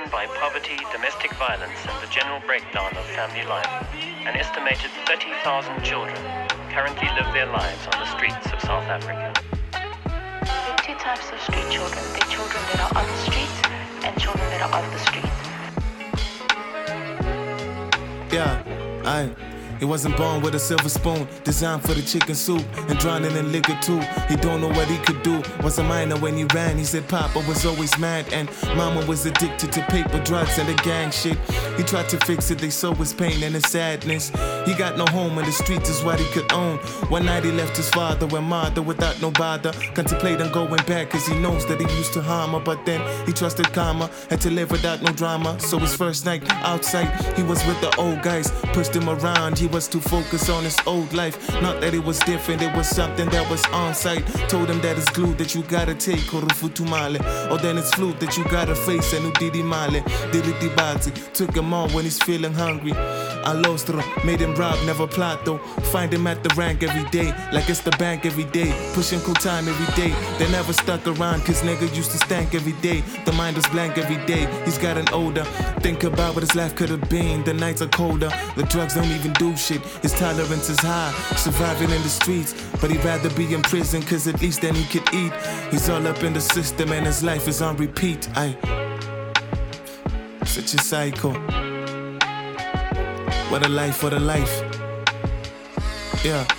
by poverty, domestic violence, and the general breakdown of family life, an estimated 30,000 children currently live their lives on the streets of South Africa. There are two types of street children. There are children that are on the streets and children that are off the streets. Yeah, he wasn't born with a silver spoon, designed for the chicken soup, and drowning in liquor too. He don't know what he could do. Was a minor when he ran. He said Papa was always mad, and Mama was addicted to paper, drugs, and the gang shit. He tried to fix it, they saw his pain and his sadness. He got no home, and the streets is what he could own. One night he left his father and mother without no bother. Contemplating going back, cause he knows that he used to harm her. But then he trusted karma, had to live without no drama. So his first night outside, he was with the old guys. Pushed him around, he was too focused on his old life. Not that it was different, it was something that was on sight. Told him that it's glue that you gotta take, Korufutumale. Or then it's flute that you gotta face, and Udidi Male. Didi Bazi, took him on when he's feeling hungry. I lost him, made him rob, never plot though. Find him at the rank every day, like it's the bank every day. Pushing cool time every day. They never stuck around, cause nigga used to stank every day. The mind was blank every day, he's gotten older. Think about what his life could have been. The nights are colder, the drugs don't even do shit. His tolerance is high, surviving in the streets. But he'd rather be in prison, cause at least then he could eat. He's all up in the system and his life is on repeat. Such a psycho. What a life, what a life. Yeah.